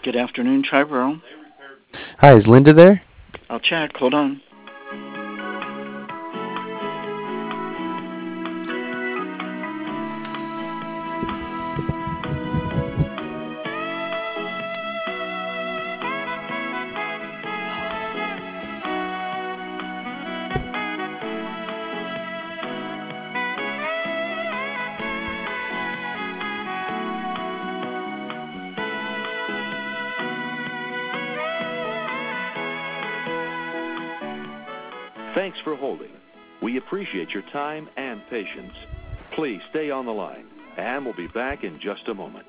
Good afternoon, Triborough. Hi, is Linda there? I'll check. Hold on. Thanks for holding. We appreciate your time and patience. Please stay on the line, and we'll be back in just a moment.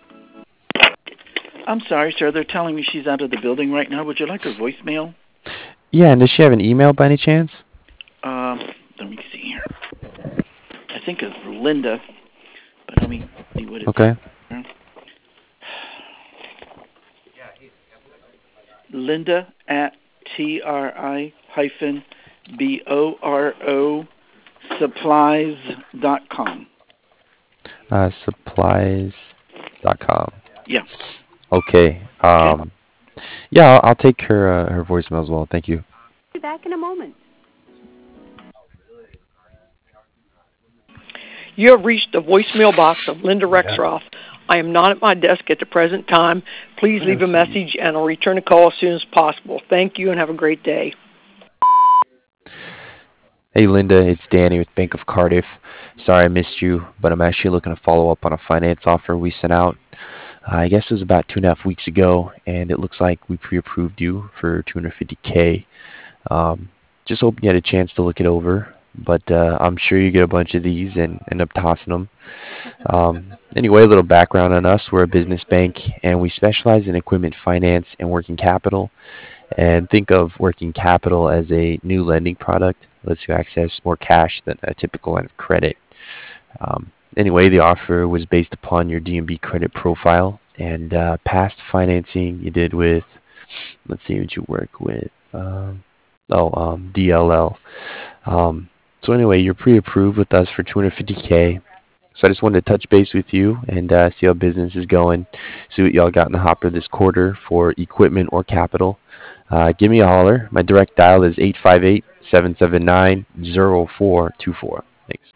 I'm sorry, sir. They're telling me she's out of the building right now. Would you like her voicemail? Yeah, and does she have an email by any chance? Let me see here. I think it's Linda, but let me see what it's. Okay. Linda at TRI-BORO supplies.com. Supplies.com. Yeah. Okay. Yeah, I'll take her voicemail as well. Thank you. Be back in a moment. You have reached the voicemail box of Linda Rexroth. I am not at my desk at the present time. Please leave a message and I'll return the call as soon as possible. Thank you and have a great day. Hey, Linda, it's Danny with Bank of Cardiff. Sorry I missed you, but I'm actually looking to follow up on a finance offer we sent out. I guess it was about 2.5 weeks ago, and it looks like we pre-approved you for $250K. Just hoping you had a chance to look it over, but I'm sure you get a bunch of these and end up tossing them. Anyway, a little background on us. We're a business bank, and we specialize in equipment finance and working capital. And think of working capital as a new lending product. It lets you access more cash than a typical line of credit. Anyway, the offer was based upon your D&B credit profile and past financing you did with, let's see what you work with, DLL. So anyway, you're pre-approved with us for $250K. So I just wanted to touch base with you and see how business is going, see what y'all got in the hopper this quarter for equipment or capital. Give me a holler. My direct dial is 858-779-0424. Thanks.